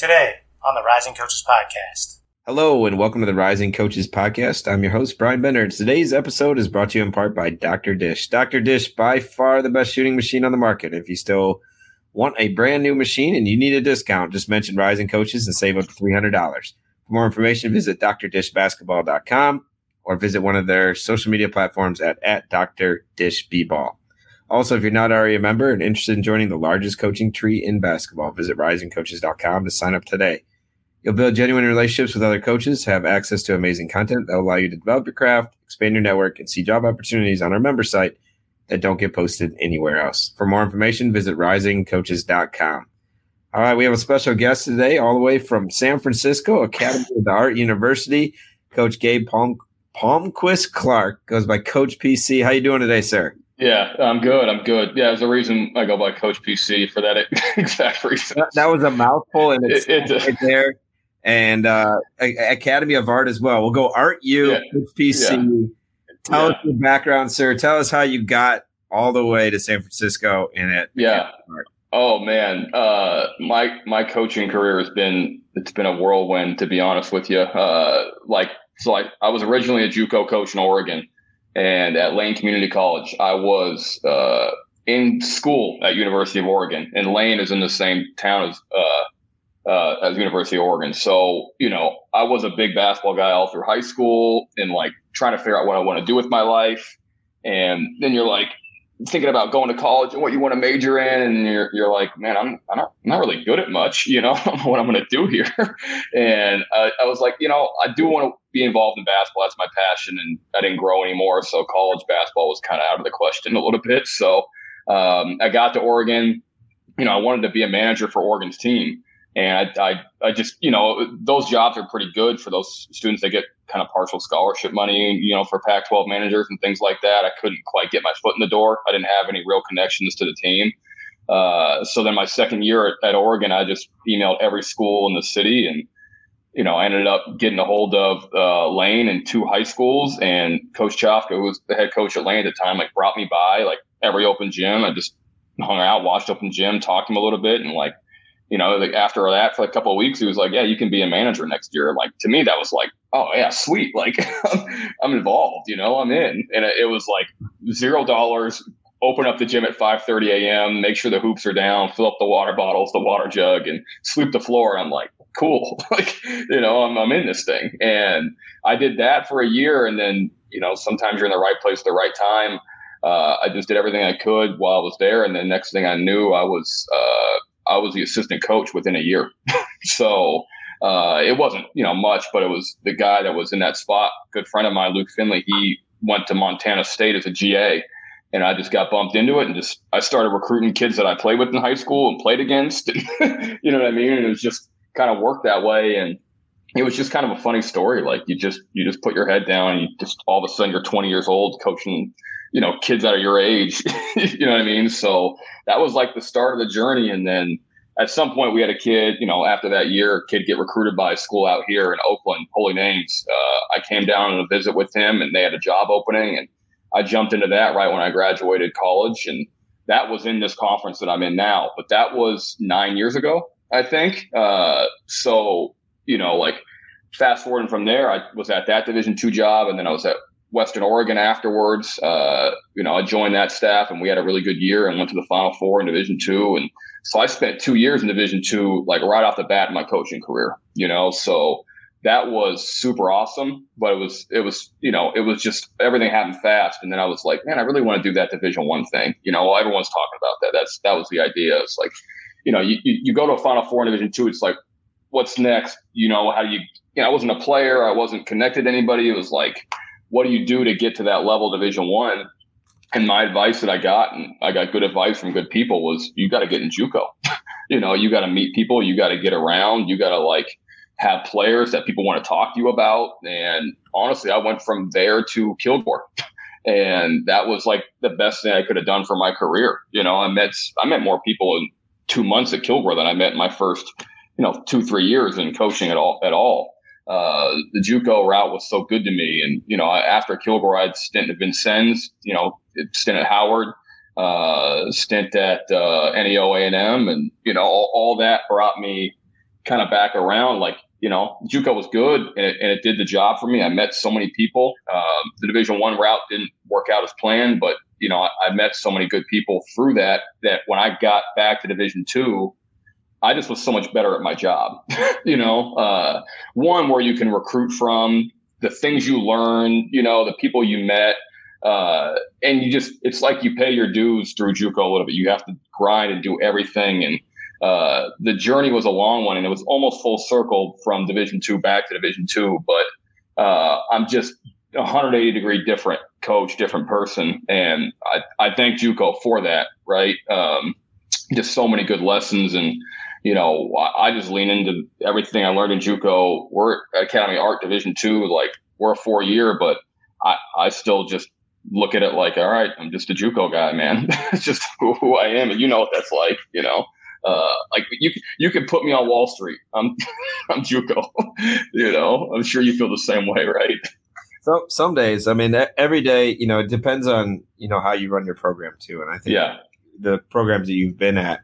Today on the Rising Coaches Podcast. Hello and welcome to the Rising Coaches Podcast. I'm your host, Brian Bender. Today's episode is brought to you in part by Dr. Dish. Dr. Dish, by far the best shooting machine on the market. If you still want a brand new machine and you need a discount, just mention Rising Coaches and save up to $300. For more information, visit drdishbasketball.com or visit one of their social media platforms at Dr. Dish B-Ball. Also, if you're not already a member and interested in joining the largest coaching tree in basketball, visit risingcoaches.com to sign up today. You'll build genuine relationships with other coaches, have access to amazing content that will allow you to develop your craft, expand your network, and see job opportunities on our member site that don't get posted anywhere else. For more information, visit risingcoaches.com. All right, we have a special guest today all the way from San Francisco, Academy of the Art University, Coach Gabe Palmquist Clark, goes by Coach PC. How you doing today, sir? Yeah, I'm good. Yeah, there's a reason I go by Coach PC for that exact reason. That was a mouthful, and it's right there. And Academy of Art as well. We'll go Art U, yeah. Coach PC. Yeah. Tell us your background, sir. Tell us how you got all the way to San Francisco in it. Yeah. Oh man, my coaching career it's been a whirlwind, to be honest with you. I was originally a JUCO coach in Oregon. And at Lane Community College, I was in school at University of Oregon, and Lane is in the same town as University of Oregon. So, I was a big basketball guy all through high school, and trying to figure out what I want to do with my life. And then you're thinking about going to college and what you want to major in, and you're like, man, I'm not really good at much, I don't know what I'm going to do here. And I was like, I do want to be involved in basketball. That's my passion, and I didn't grow anymore. So college basketball was kind of out of the question a little bit. So I got to Oregon. I wanted to be a manager for Oregon's team. And I just, those jobs are pretty good for those students that get kind of partial scholarship money, for Pac-12 managers and things like that. I couldn't quite get my foot in the door. I didn't have any real connections to the team. So then my second year at Oregon, I just emailed every school in the city, and, I ended up getting a hold of Lane and two high schools, and Coach Chofka, who was the head coach at Lane at the time, brought me by every open gym. I just hung out, watched open gym, talked to him a little bit, and after that, for a couple of weeks, he was like, yeah, you can be a manager next year. To me, that was oh yeah, sweet. I'm involved, I'm in. And it was $0, open up the gym at 5:30 a.m., make sure the hoops are down, fill up the water bottles, the water jug, and sweep the floor. I'm like, cool. I'm in this thing. And I did that for a year. And then, sometimes you're in the right place at the right time. I just did everything I could while I was there. And then next thing I knew, I was the assistant coach within a year. So it wasn't, much, but it was the guy that was in that spot. Good friend of mine, Luke Finley, he went to Montana State as a GA, and I just got bumped into it, and I started recruiting kids that I played with in high school and played against. And, you know what I mean? And it was just kind of worked that way. And it was just kind of a funny story. You just put your head down, and you just all of a sudden you're 20 years old coaching, kids that are your age. You know what I mean? So that was the start of the journey. And then at some point we had a kid, after that year, a kid get recruited by a school out here in Oakland, Holy Names. I came down on a visit with him, and they had a job opening, and I jumped into that right when I graduated college. And that was in this conference that I'm in now, but that was 9 years ago, I think. So, fast forwarding from there, I was at that Division II job, and then I was at Western Oregon afterwards. I joined that staff, and we had a really good year and went to the Final Four in Division II. And so I spent 2 years in Division II, right off the bat in my coaching career, so that was super awesome. But it was just everything happened fast. And then I was like, man, I really want to do that Division I thing. Everyone's talking about that. That was the idea. It's you go to a Final Four in Division II, it's what's next? How do you, I wasn't a player. I wasn't connected to anybody. It was what do you do to get to that level, Division I? And my advice that I got, and I got good advice from good people, was you got to get in JUCO. You got to meet people. You got to get around. You got to have players that people want to talk to you about. And honestly, I went from there to Kilgore. And that was the best thing I could have done for my career. I met more people in 2 months at Kilgore than I met in my first, 2-3 years in coaching at all. The JUCO route was so good to me. And, after Kilgore, I had stint at Vincennes, stint at Howard, stint at NEO A&M. And, all that brought me kind of back around, like, JUCO was good and it did the job for me. I met so many people. The Division I route didn't work out as planned, but I met so many good people through that when I got back to Division II, I just was so much better at my job. One, where you can recruit from, the things you learn, the people you met, and it's like you pay your dues through JUCO a little bit. You have to grind and do everything. And the journey was a long one, and it was almost full circle from Division II back to Division II. But I'm just 180 degree different coach, different person. And I thank JUCO for that. Right. Just so many good lessons. And, I just lean into everything I learned in JUCO. We're at Academy Art Division II, like we're a 4-year, but I still just look at it like, all right, I'm just a JUCO guy, man. It's just who I am. And you know what that's like, like you can put me on Wall Street. I'm JUCO, I'm sure you feel the same way, right? So some days, I mean, every day, it depends on, how you run your program too. And I think the programs that you've been at,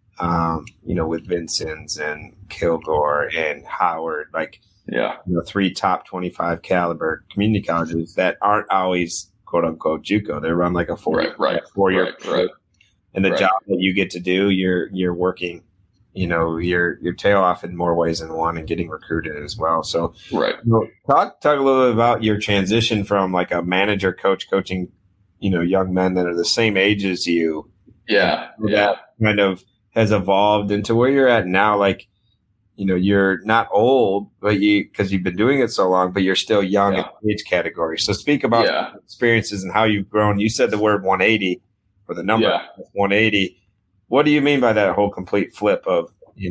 with Vincennes and Kilgore and Howard, like, 3 top 25 caliber community colleges that aren't always quote unquote JUCO. They run like a 4-year. And the job that you get to do, you're working, your tail off in more ways than one and getting recruited as well. So talk a little bit about your transition from like a manager coach coaching, young men that are the same age as you. That kind of has evolved into where you're at now. Like, you're not old, but because you've been doing it so long, but you're still young in the age category. So speak about experiences and how you've grown. You said the word 180 or the number 180. What do you mean by that whole complete flip of,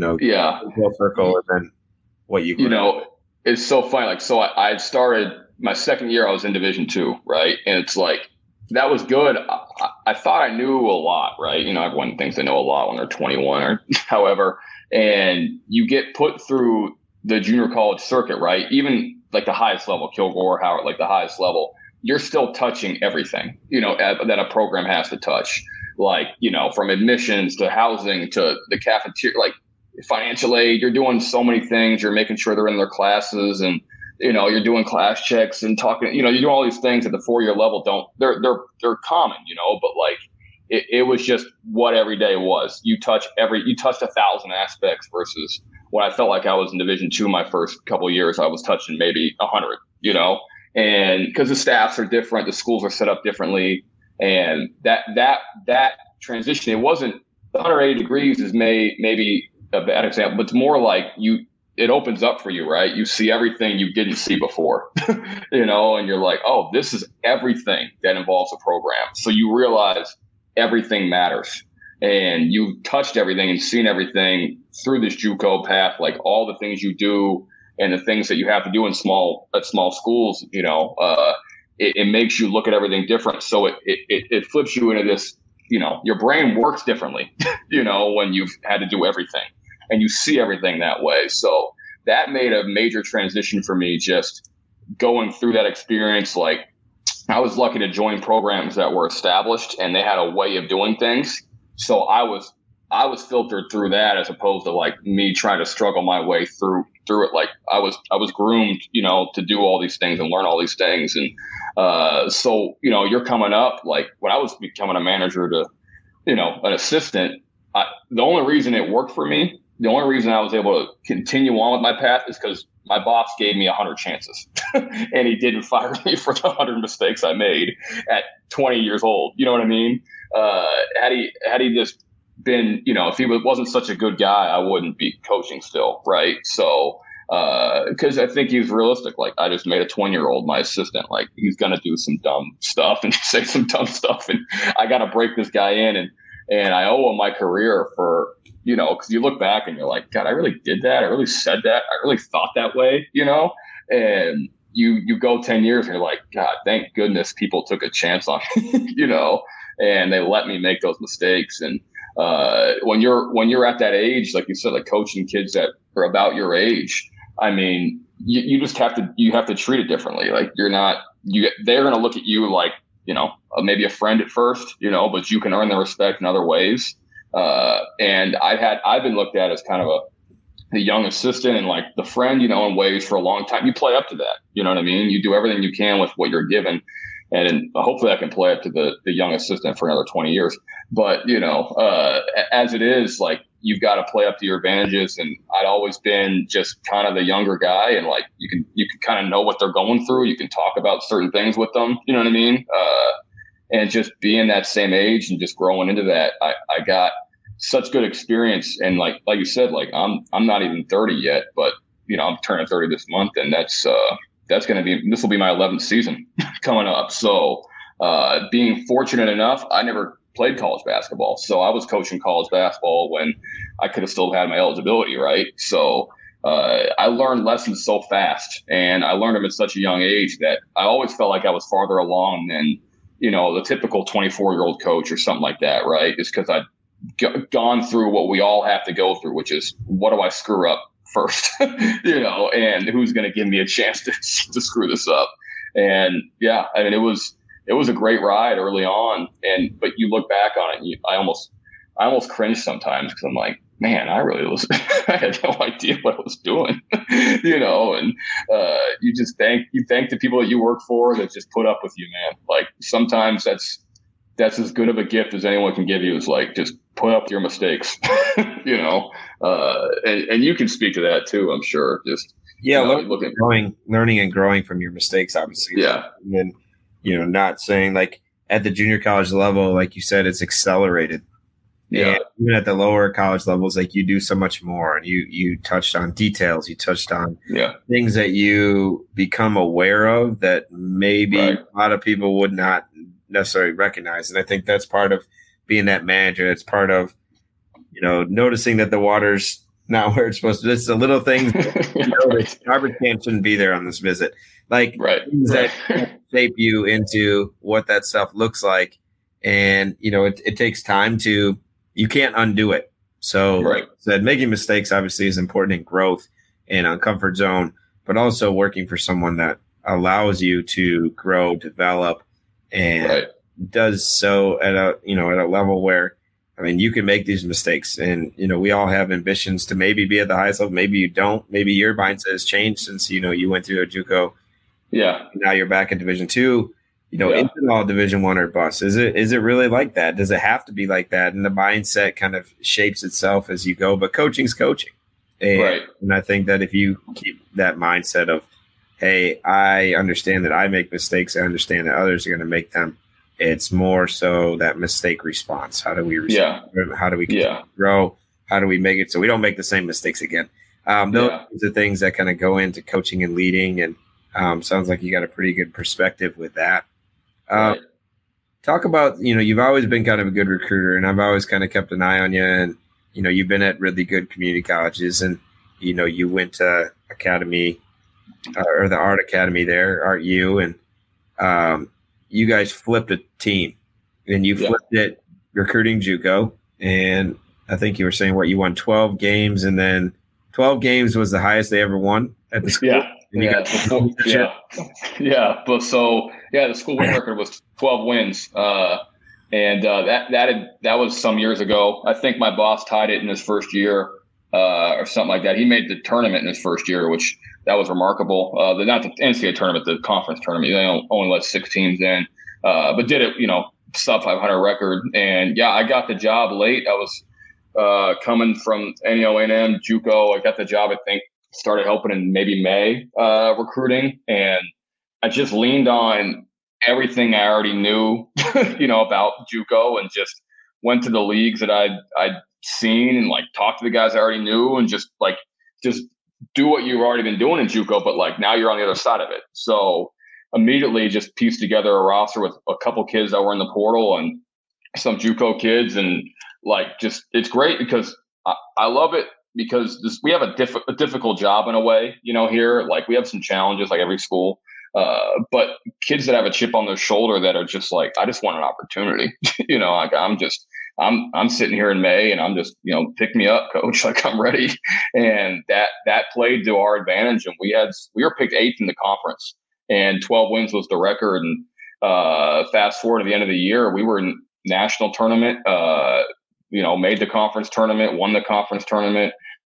full circle and then what you it's so funny. Like, so I started my second year, I was in Division II, right? And it's like, that was good. I thought I knew a lot, right? Everyone thinks they know a lot when they're 21 or however, and you get put through the junior college circuit, right? Even like the highest level, Kilgore, Howard, like the highest level, you're still touching everything, that a program has to touch. Like, from admissions to housing to the cafeteria, like financial aid, you're doing so many things. You're making sure they're in their classes and, you're doing class checks and talking, you're doing all these things at the 4-year level. They're common, but like it was just what every day was. You touched 1,000 aspects versus when I felt like I was in Division II, my first couple of years, I was touching maybe 100, and because the staffs are different, the schools are set up differently. And that transition, it wasn't 180 degrees is maybe a bad example, but it's more like it opens up for you, right? You see everything you didn't see before, and you're like, oh, this is everything that involves a program. So you realize everything matters and you've touched everything and seen everything through this JUCO path, like all the things you do and the things that you have to do at small schools, it makes you look at everything different. So it flips you into this, your brain works differently, when you've had to do everything. And you see everything that way. So that made a major transition for me, just going through that experience. Like, I was lucky to join programs that were established and they had a way of doing things. So I was filtered through that as opposed to like me trying to struggle my way through it. Like I was groomed, to do all these things and learn all these things. And so, you're coming up, like when I was becoming a manager to, an assistant, the only reason it worked for me, the only reason I was able to continue on with my path is because my boss gave me 100 chances and he didn't fire me for the 100 mistakes I made at 20 years old. You know what I mean? Had he just been, if he wasn't such a good guy, I wouldn't be coaching still. Right. So, cause I think he's realistic. Like, I just made a 20-year-old my assistant. Like, he's going to do some dumb stuff and say some dumb stuff. And I got to break this guy in and I owe him my career for, because you look back and you're like, God, I really did that. I really said that. I really thought that way, and you go 10 years and you're like, God, thank goodness people took a chance on me, and they let me make those mistakes. And when you're at that age, like you said, like coaching kids that are about your age, I mean, you just have to treat it differently. Like they're going to look at you like, maybe a friend at first, but you can earn their respect in other ways. And I've been looked at as kind of the young assistant and like the friend, in ways for a long time. You play up to that. You know what I mean? You do everything you can with what you're given. And hopefully I can play up to the young assistant for another 20 years. But, as it is, like, you've got to play up to your advantages. And I'd always been just kind of the younger guy. And like, you can kind of know what they're going through. You can talk about certain things with them. You know what I mean? And just being that same age and just growing into that, I got such good experience. And like you said, like I'm not even 30 yet, but I'm turning 30 this month, and this will be my 11th season coming up. So being fortunate enough, I never played college basketball. So I was coaching college basketball when I could have still had my eligibility, right? So I learned lessons so fast, and I learned them at such a young age that I always felt like I was farther along than, the typical 24-year-old coach or something like that, right? It's because I'd gone through what we all have to go through, which is, what do I screw up first, and who's going to give me a chance to screw this up? And yeah, I mean, it was a great ride early on, but you look back on it, and I almost cringe sometimes, because I'm like, man, I had no idea what I was doing, and you thank the people that you work for that just put up with you, man. Like, sometimes that's as good of a gift as anyone can give you, is like, just put up your mistakes, and you can speak to that too, I'm sure. Just, learning and growing from your mistakes, obviously. Yeah. And then, not saying, like, at the junior college level, like you said, it's accelerated. Yeah. And even at the lower college levels, like, you do so much more, and you touched on details. You touched on things that you become aware of that maybe a lot of people would not necessarily recognize. And I think that's part of being that manager. It's part of, noticing that the water's not where it's supposed to. It's the little things, the garbage can shouldn't be there on this visit. Like, things that shape you into what that stuff looks like. And, it takes time you can't undo it. So making mistakes obviously is important in growth and on comfort zone, but also working for someone that allows you to grow, develop, and does so at a level where, I mean, you can make these mistakes, and, we all have ambitions to maybe be at the highest level. Maybe you don't. Maybe your mindset has changed since, you went through a JUCO. Yeah. Now you're back in Division II, into all Division I or bust. Is it really like that? Does it have to be like that? And the mindset kind of shapes itself as you go, but coaching's coaching. And I think that if you keep that mindset of, hey, I understand that I make mistakes, I understand that others are going to make them, it's more so that mistake response. How do we respond? How do we grow? How do we make it so we don't make the same mistakes again? Those are the things that kind of go into coaching and leading, and sounds like you got a pretty good perspective with that. Talk about, you've always been kind of a good recruiter, and I've always kind of kept an eye on you, and, you've been at really good community colleges, and, you went to Academy or the Art Academy there, Art U, and you guys flipped a team, and you flipped it recruiting JUCO. And I think you were saying you won 12 games, and then 12 games was the highest they ever won at the school. But the school win record was 12 wins. And that was some years ago. I think my boss tied it in his first year, or something like that. He made the tournament in his first year, which that was remarkable. Not the NCAA tournament, the conference tournament. They only let 6 teams in, but did it, sub 500 record. And I got the job late. I was coming from NEO-A&M, JUCO. I got the job, I think, started helping in maybe May, recruiting. And I just leaned on everything I already knew, about JUCO, and just went to the leagues that I'd seen, and like talked to the guys I already knew, and just do what you've already been doing in JUCO, but like now you're on the other side of it. So immediately just pieced together a roster with a couple kids that were in the portal and some JUCO kids. And it's great because I love it, because we have a difficult job in a way, here. Like, we have some challenges like every school, but kids that have a chip on their shoulder that are just like, I just want an opportunity, I'm sitting here in May, and I'm just, pick me up, coach. Like, I'm ready. And that played to our advantage. And we were picked 8th in the conference, and 12 wins was the record. And fast forward to the end of the year, we were in national tournament, made the conference tournament, won the conference tournament,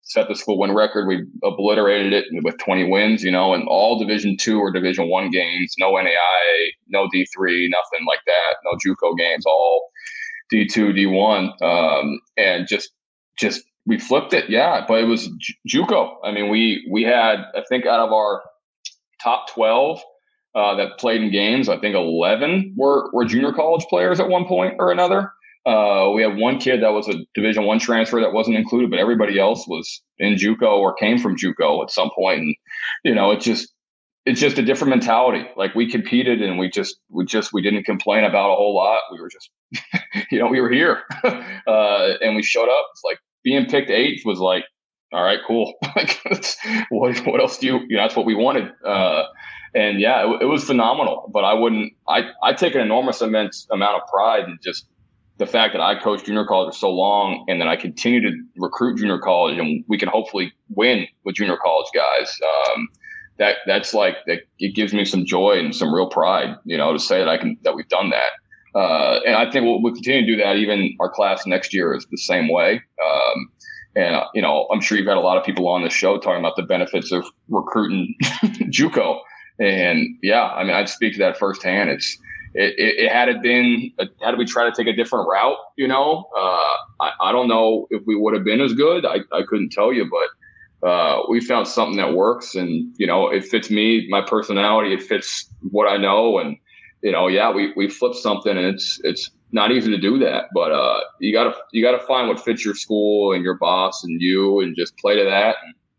set the school win record. We obliterated it with 20 wins, and all Division II or Division I games, no NAIA, no D3, nothing like that, no JUCO games, all D2, D1, and just we flipped it, yeah. But it was JUCO. I mean, we had, I think, out of our top 12 that played in games, I think 11 were junior college players at one point or another. We had one kid that was a Division I transfer that wasn't included, but everybody else was in JUCO or came from JUCO at some point. And it's just a different mentality. Like, we competed and we didn't complain about a whole lot. We were just, we were here and we showed up. It's like being picked 8th was like, all right, cool. Like, what else do you that's what we wanted. And yeah, it was phenomenal, but I take an enormous amount of pride in just the fact that I coached junior college for so long, and then I continue to recruit junior college, and we can hopefully win with junior college guys. That's like, that it gives me some joy and some real pride, to say that we've done that. And I think we'll continue to do that. Even our class next year is the same way. And I'm sure you've had a lot of people on this show talking about the benefits of recruiting JUCO. And yeah, I mean, I'd speak to that firsthand. Had we try to take a different route, I don't know if we would have been as good. I couldn't tell you, but we found something that works, and it fits me, my personality, it fits what I know, and we flipped something, and it's not easy to do that, but you gotta find what fits your school and your boss and you, and just play to that,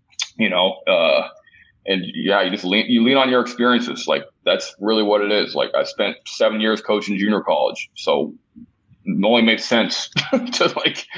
and yeah, you lean on your experiences. Like, that's really what it is. Like, I spent 7 years coaching junior college, so it only makes sense to go back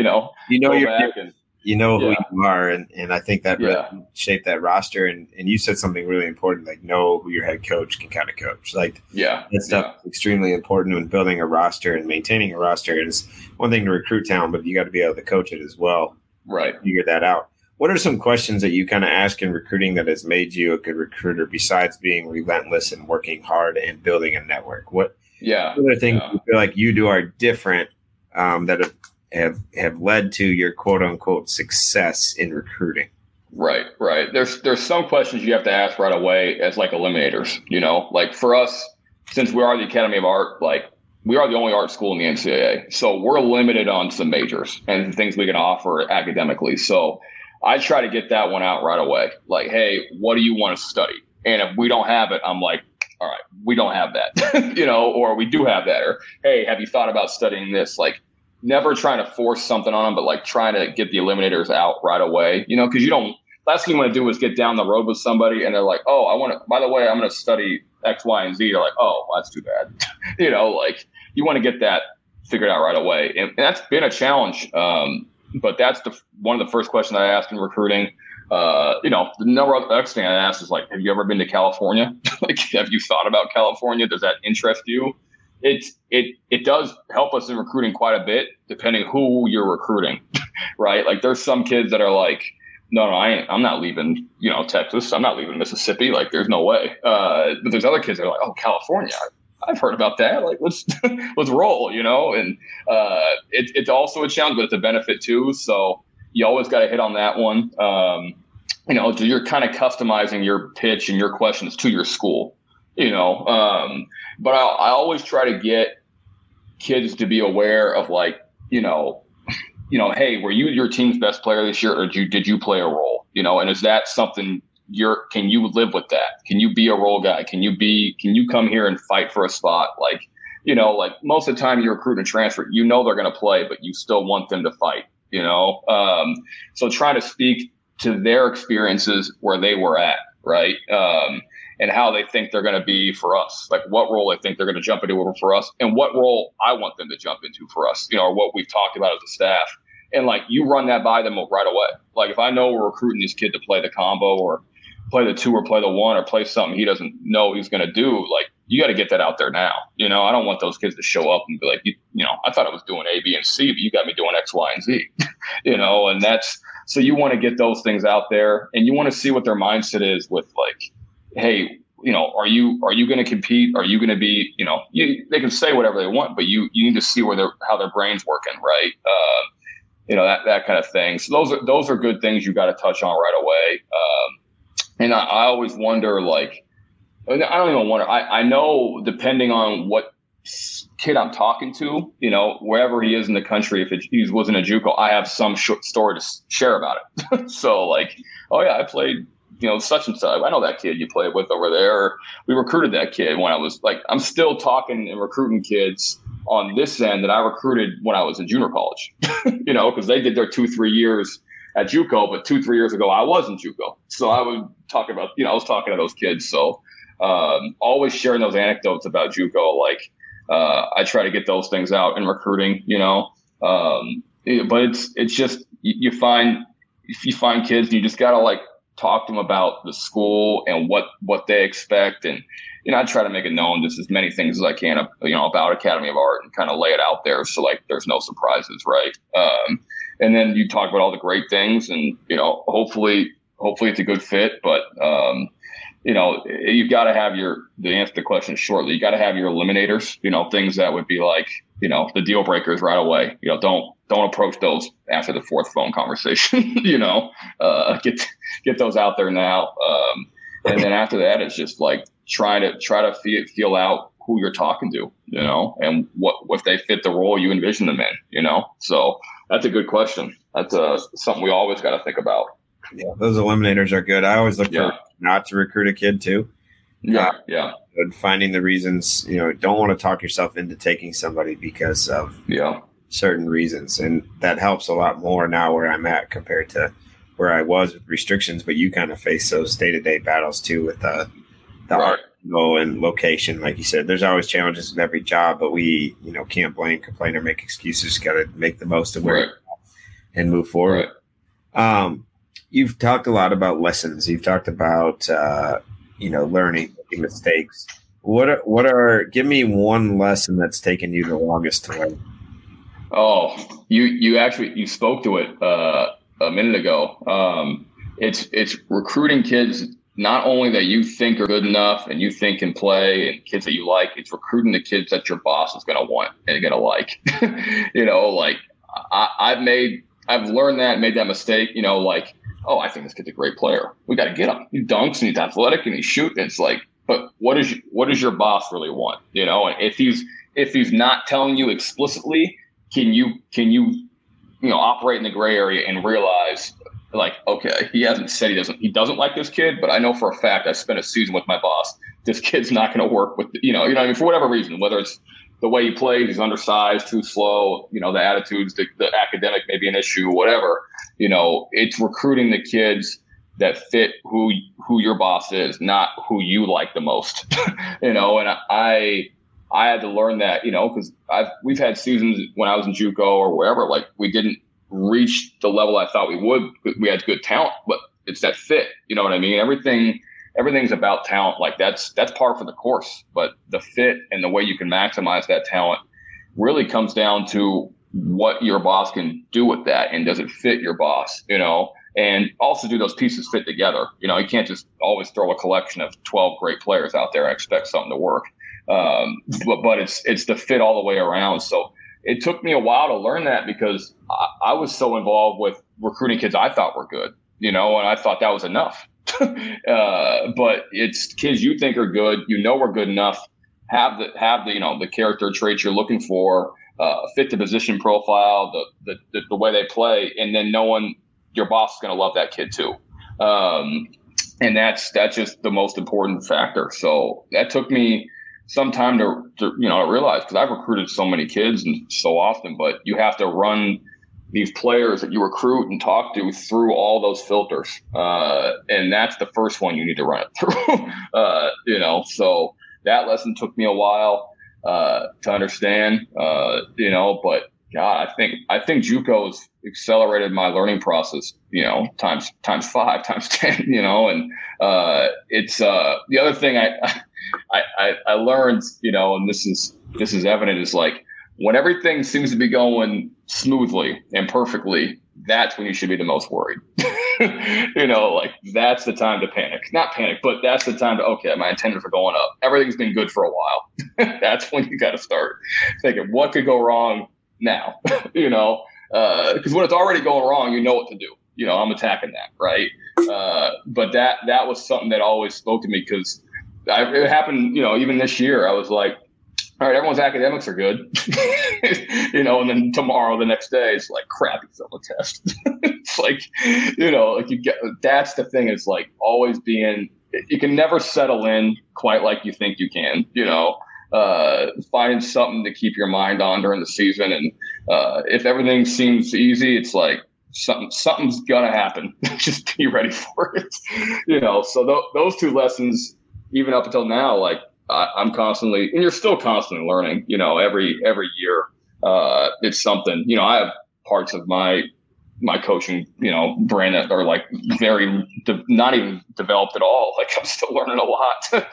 and who you are, and I think that really shaped that roster. And you said something really important, like, know who your head coach can kind of coach. Like, that stuff is extremely important when building a roster and maintaining a roster. And it's one thing to recruit talent, but you got to be able to coach it as well. Right. Figure that out. What are some questions that you kind of ask in recruiting that has made you a good recruiter, besides being relentless and working hard and building a network? What other things you feel like you do are different that have led to your quote unquote success in recruiting? Right. There's some questions you have to ask right away as like eliminators. Like, for us, since we are the Academy of Art, like, we are the only art school in the NCAA, so we're limited on some majors and things we can offer academically. So I try to get that one out right away. Like, hey, what do you want to study? And if we don't have it, I'm like, all right, we don't have that, or we do have that. Or, hey, have you thought about studying this? Like, never trying to force something on them, but like trying to get the eliminators out right away, because last thing you want to do is get down the road with somebody and they're like, oh, by the way, I'm going to study X, Y, and Z. You're like, oh, well, that's too bad. Like, you want to get that figured out right away. And that's been a challenge. But that's one of the first questions I ask in recruiting. The next thing I ask is, like, have you ever been to California? Like, have you thought about California? Does that interest you? It does help us in recruiting quite a bit, depending who you're recruiting, right? Like, there's some kids that are like, no, I'm not leaving, Texas. I'm not leaving Mississippi. Like, there's no way. But there's other kids that are like, oh, California, I've heard about that. Like, let's roll, and it's also a challenge, but it's a benefit too. So you always got to hit on that one. You're kind of customizing your pitch and your questions to your school, but I always try to get kids to be aware of, like, hey, were you your team's best player this year, or did you play a role, and is that something can you live with that? Can you be a role guy? Can you come here and fight for a spot? Like, like, most of the time you recruit and transfer, they're going to play, but you still want them to fight, so trying to speak to their experiences where they were at, right? And how they think they're going to be for us, like what role they think they're going to jump into for us, and what role I want them to jump into for us, or what we've talked about as a staff. And, like, you run that by them right away. Like, if I know we're recruiting this kid to play the combo or play the 2 or play the 1 or play something he doesn't know he's going to do, like, you got to get that out there now. I don't want those kids to show up and be like, I thought I was doing A, B, and C, but you got me doing X, Y, and Z, and that's, so you want to get those things out there, and you want to see what their mindset is with, like, hey, are you going to compete? Are you going to be, they can say whatever they want, but you need to see how their brain's working. Right. that kind of thing. So those are good things you got to touch on right away. And I always wonder, like, I don't even wonder. I know depending on what kid I'm talking to, wherever he is in the country, if he was in a JUCO, I have some short story to share about it. So like, oh yeah, I played, such and such. I know that kid you played with over there. We recruited that kid when I was like, I'm still talking and recruiting kids on this end that I recruited when I was in junior college, because they did their 2-3 years at JUCO, but 2-3 years ago I was in JUCO. So I would talk about, I was talking to those kids. So always sharing those anecdotes about JUCO, like I try to get those things out in recruiting, but it's just, if you find kids, you just got to like talk to them about the school and what they expect. And, I try to make it known just as many things as I can, about Academy of Art and kind of lay it out there. So like, there's no surprises. Right. And then you talk about all the great things and, hopefully it's a good fit, but, you've got to have to answer the question shortly, you got to have your eliminators, things that would be like, the deal breakers right away. Don't approach those after the fourth phone conversation, get those out there now. And then after that, it's just like try to feel out who you're talking to, and what if they fit the role you envision them in, so that's a good question. That's something we always got to think about. Yeah, those eliminators are good. I always look for not to recruit a kid too. Yeah. Finding the reasons, don't want to talk yourself into taking somebody because of certain reasons. And that helps a lot more now where I'm at compared to where I was with restrictions. But you kind of face those day-to-day battles too with the article and location. Like you said, there's always challenges in every job, but we, can't blame, complain, or make excuses. Got to make the most of where and move forward. Right. You've talked a lot about lessons. You've talked about, learning, making mistakes. Give me one lesson that's taken you the longest to learn. Oh, you spoke to it a minute ago. It's recruiting kids, not only that you think are good enough and you think can play and kids that you like, it's recruiting the kids that your boss is going to want and going to like, like I've learned that, made that mistake, oh, I think this kid's a great player. We got to get him. He dunks and he's athletic and he shoots. And it's like, but what does your boss really want? And if he's not telling you explicitly, can you operate in the gray area and realize like, okay, he hasn't said he doesn't like this kid, but I know for a fact I spent a season with my boss. This kid's not going to work with, for whatever reason, whether it's the way he plays, he's undersized, too slow, the attitudes, the academic may be an issue, whatever, it's recruiting the kids that fit who your boss is, not who you like the most, and I had to learn that, because we've had seasons when I was in JUCO or wherever, like we didn't reach the level I thought we would. We had good talent, but it's that fit, you know what I mean? Everything's about talent. Like that's par for the course, but the fit and the way you can maximize that talent really comes down to what your boss can do with that. And does it fit your boss, and also do those pieces fit together? You can't just always throw a collection of 12 great players out there and expect something to work. But it's the fit all the way around. So it took me a while to learn that because I was so involved with recruiting kids I thought were good, and I thought that was enough. But it's kids you think are good, are good enough, have the character traits you're looking for, fit the position profile, the way they play, and then knowing your boss is going to love that kid too. And that's just the most important factor. So that took me some time to realize, because I've recruited so many kids and so often, but you have to run these players that you recruit and talk to through all those filters. And that's the first one you need to run it through, so that lesson took me a while, to understand, but God, I think JUCO's accelerated my learning process, times 5, times 10, and it's the other thing I learned, and this is evident, is like when everything seems to be going smoothly and perfectly, that's when you should be the most worried. Like that's the time to panic. Not panic, but that's the time to, okay, my antennas are going up. Everything's been good for a while. That's when you got to start thinking, what could go wrong now? Because when it's already going wrong, you know what to do. I'm attacking that, right? But that was something that always spoke to me because it happened, even this year. I was like, all right, everyone's academics are good, and then tomorrow, the next day, it's like, crap, he's on the test. It's like, like you get, that's the thing is like always being, you can never settle in quite like you think you can, finding something to keep your mind on during the season. And if everything seems easy, it's like something's going to happen. Just be ready for it, so those two lessons, even up until now, like, I'm constantly, and you're still constantly learning, every year, it's something, I have parts of my coaching, brand that are like very, not even developed at all. Like I'm still learning a lot.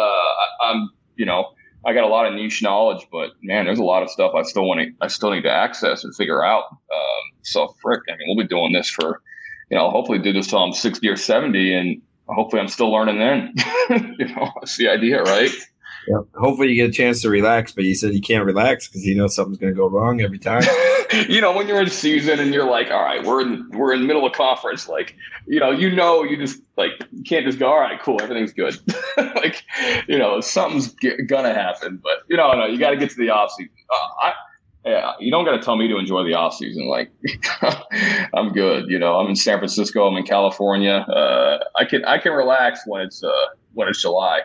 I got a lot of niche knowledge, but man, there's a lot of stuff I still need to access and figure out. So we'll be doing this for, hopefully do this till I'm 60 or 70 and hopefully I'm still learning then. That's the idea, right? Yep. Hopefully you get a chance to relax, but you said you can't relax because something's going to go wrong every time. When you're in season and you're like, all right, we're in the middle of conference, like, you just like, you can't just go, all right, cool, everything's good. Like, something's gonna happen, but no, you got to get to the off season. You don't got to tell me to enjoy the off season. Like, I'm good. I'm in San Francisco. I'm in California. I can relax when it's July.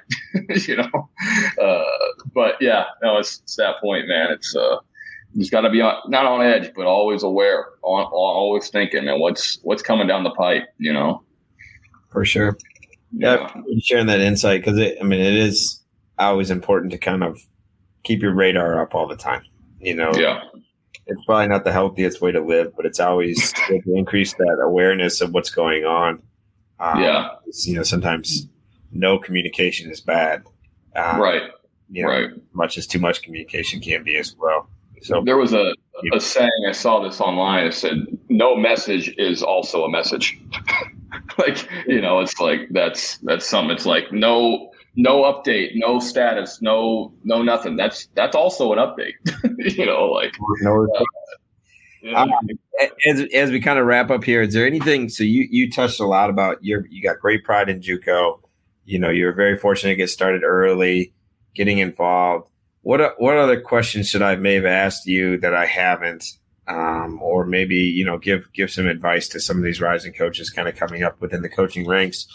But yeah, no, it's that point, man. It's you just got to be not on edge, but always aware, always thinking, and what's coming down the pipe. For sure. Yeah, sharing that insight because it is always important to kind of keep your radar up all the time. Yeah. It's probably not the healthiest way to live, but it's always good to increase that awareness of what's going on. Sometimes no communication is bad. Right. Right. Much as too much communication can be as well. So there was a saying, I saw this online. It said, no message is also a message. Like, it's like, that's something. It's like, no update, no status, no nothing. That's also an update. As we kind of wrap up here, is there anything? So you touched a lot about you got great pride in JUCO. You're very fortunate to get started early, getting involved. What other questions should I may have asked you that I haven't? Or maybe give some advice to some of these rising coaches kind of coming up within the coaching ranks.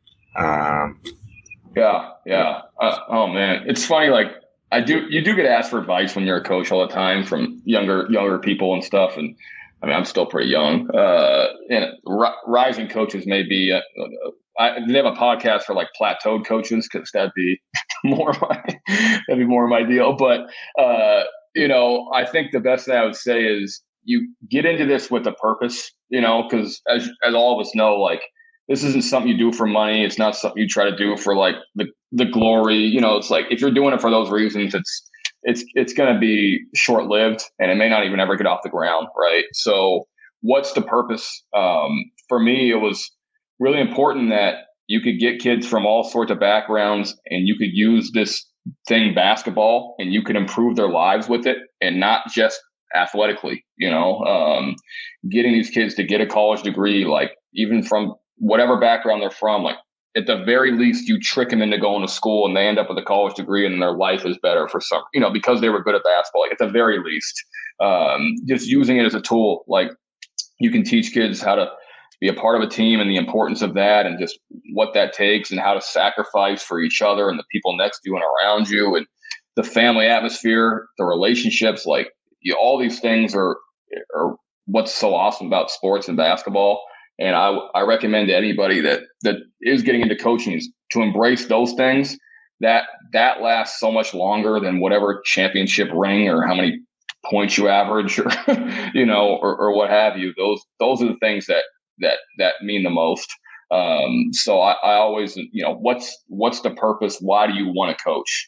Yeah. Oh man, it's funny. Like you do get asked for advice when you're a coach all the time from younger people and stuff. And I'm still pretty young. And rising coaches may be. They have a podcast for like plateaued coaches because that'd be more of my deal. But I think the best thing I would say is you get into this with a purpose. Because as all of us know, like, this isn't something you do for money. It's not something you try to do for like the glory. It's like if you're doing it for those reasons, it's going to be short lived and it may not even ever get off the ground. Right. So what's the purpose? For me, it was really important that you could get kids from all sorts of backgrounds and you could use this thing, basketball, and you could improve their lives with it and not just athletically, getting these kids to get a college degree, like even from whatever background they're from, like at the very least, you trick them into going to school and they end up with a college degree and their life is better for some, because they were good at basketball. Like at the very least, just using it as a tool, like you can teach kids how to be a part of a team and the importance of that and just what that takes and how to sacrifice for each other and the people next to you and around you and the family atmosphere, the relationships, like all these things are what's so awesome about sports and basketball. And I recommend to anybody that is getting into coaching is to embrace those things. That lasts so much longer than whatever championship ring or how many points you average or, or what have you. Those are the things that mean the most. So I always, what's the purpose? Why do you want to coach?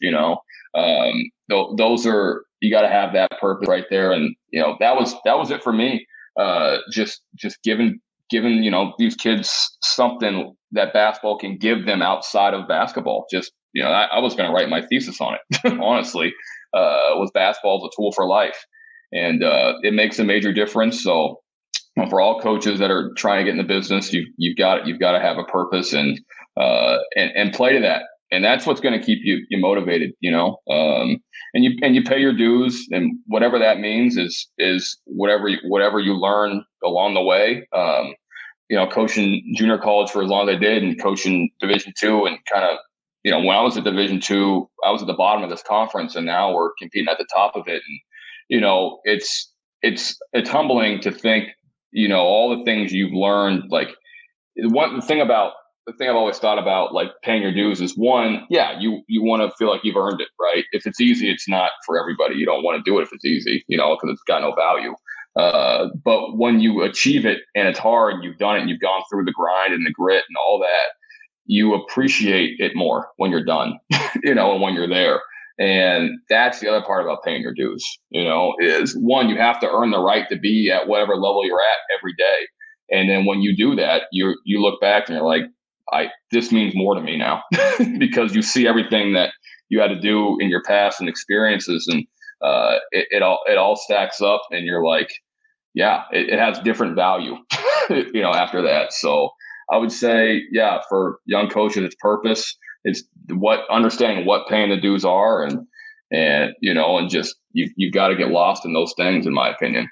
Those are, you got to have that purpose right there. And, that was it for me. Just giving, these kids something that basketball can give them outside of basketball. Just, I was going to write my thesis on it, honestly, was basketball as a tool for life. and it makes a major difference. So for all coaches that are trying to get in the business, you've got to have a purpose and play to that. And that's what's going to keep you motivated, and you pay your dues, and whatever that means is whatever you learn along the way. Coaching junior college for as long as I did, and coaching Division II, and kind of, when I was at Division II, I was at the bottom of this conference, and now we're competing at the top of it. And it's humbling to think, all the things you've learned. Like the thing I've always thought about, like, paying your dues is, one, you want to feel like you've earned it, right? If it's easy, it's not for everybody. You don't want to do it if it's easy, because it's got no value. But when you achieve it and it's hard, and you've done it, and you've gone through the grind and the grit and all that, you appreciate it more when you're done, and when you're there. And that's the other part about paying your dues, is, one, you have to earn the right to be at whatever level you're at every day. And then when you do that, you look back and you're like, this means more to me now, because you see everything that you had to do in your past and experiences, and it all stacks up, and you're like, it has different value, after that. So I would say, for young coaches, it's purpose. It's understanding what paying the dues are, and just you've got to get lost in those things, in my opinion.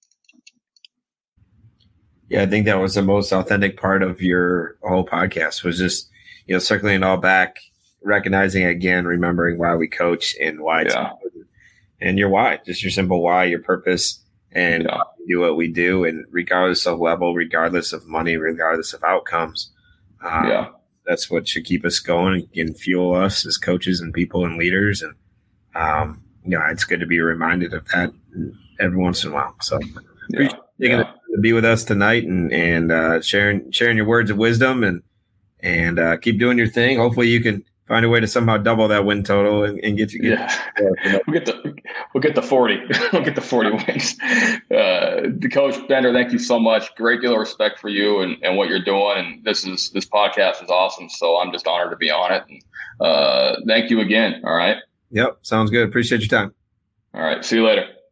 Yeah, I think that was the most authentic part of your whole podcast, was just, circling it all back, recognizing again, remembering why we coach and why it's important. And your why, just your simple why, your purpose, and why we do what we do. And regardless of level, regardless of money, regardless of outcomes, that's what should keep us going and fuel us as coaches and people and leaders. And, it's good to be reminded of that every once in a while. So appreciate taking the time to be with us tonight and sharing your words of wisdom, and keep doing your thing. Hopefully you can find a way to somehow double that win total and get you. We'll get the 40. We'll get the 40 wins. Coach Bender, thank you so much. Great deal of respect for you and what you're doing. And this podcast is awesome. So I'm just honored to be on it. And, thank you again. All right. Yep. Sounds good. Appreciate your time. All right. See you later.